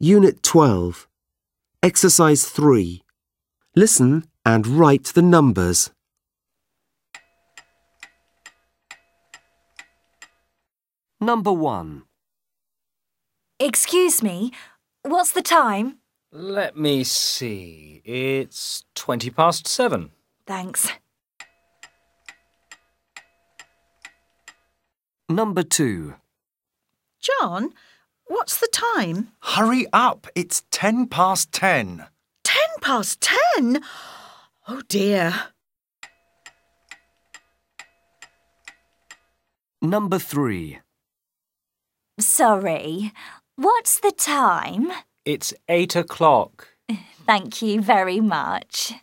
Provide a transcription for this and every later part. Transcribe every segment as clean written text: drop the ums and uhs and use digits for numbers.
Unit 12. Exercise 3. Listen and write the numbers. Number 1. Excuse me, what's the time? Let me see. It's 7:20. Thanks. Number 2. John, what's the time? Hurry up, it's 10:10. 10:10? Oh dear. Number 3. Sorry, what's the time? It's 8:00. Thank you very much.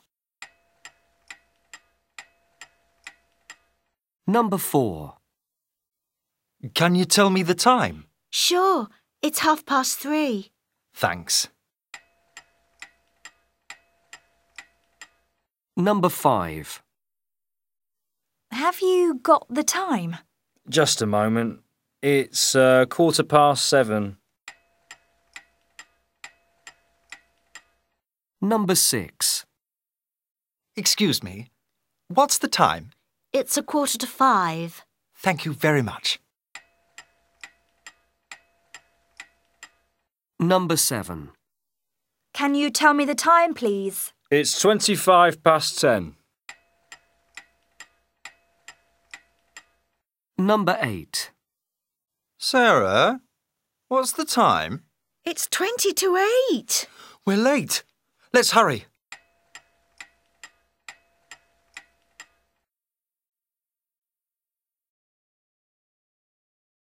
Number 4. Can you tell me the time? Sure, it's 3:30. Thanks. Number 5. Have you got the time? Just a moment. It's 7:15. Number 6. Excuse me, what's the time? It's 5:15. Thank you very much. Number 7. Can you tell me the time, please? It's 10:25. Number 8. Sarah, what's the time? It's 20 to 8. We're late. Let's hurry.